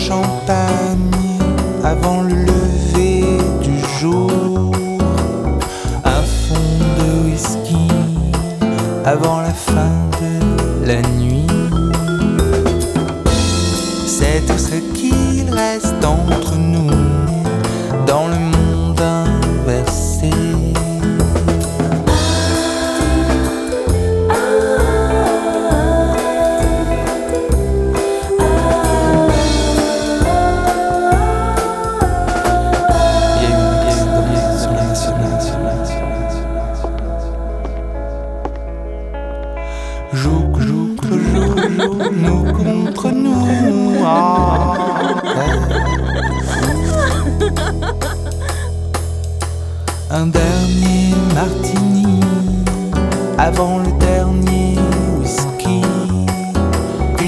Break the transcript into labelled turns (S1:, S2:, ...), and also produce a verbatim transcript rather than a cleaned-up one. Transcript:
S1: champagne avant le lever du jour, un fond de whisky avant la fin de la nuit. C'est tout ce qu'il reste entre nous dans le monde inversé. Joue, joue, joue, joue, nous contre nous. Ah, un dernier martini avant le dernier.